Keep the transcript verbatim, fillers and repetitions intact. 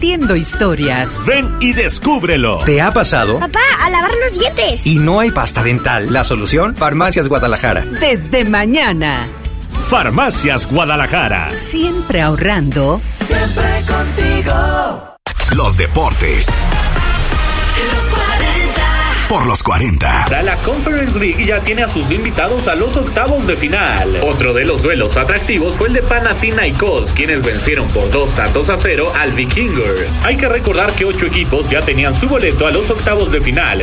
compartiendo historias. Ven y descúbrelo. ¿Te ha pasado? Papá, a lavar los dientes. Y no hay pasta dental. La solución, Farmacias Guadalajara. Desde mañana. Farmacias Guadalajara. Siempre ahorrando. Siempre contigo. Los deportes. Por los cuarenta. La Conference League ya tiene a sus invitados a los octavos de final. Otro de los duelos atractivos fue el de Panathinaikos, quienes vencieron por dos tantos a cero al Vikingers. Hay que recordar que ocho equipos ya tenían su boleto a los octavos de final,